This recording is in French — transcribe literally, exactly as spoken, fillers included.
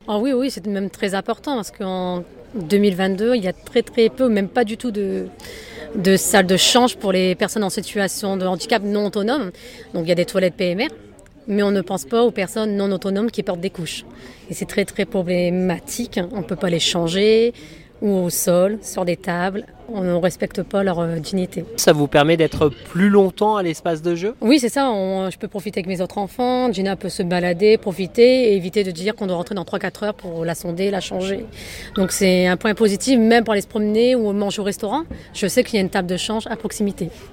Ah oui, oui, c'est même très important parce qu'en deux mille vingt-deux, il y a très très peu, même pas du tout de, de salles de change pour les personnes en situation de handicap non autonomes. Donc il y a des toilettes P M R, mais on ne pense pas aux personnes non autonomes qui portent des couches. Et c'est très très problématique, on ne peut pas les changer, ou au sol, sur des tables, on ne respecte pas leur euh, dignité. Ça vous permet d'être plus longtemps à l'espace de jeu? Oui, c'est ça, on, je peux profiter avec mes autres enfants, Gina peut se balader, profiter et éviter de dire qu'on doit rentrer dans trois quatre heures pour la sonder, la changer. Donc c'est un point positif, même pour aller se promener ou manger au restaurant, je sais qu'il y a une table de change à proximité.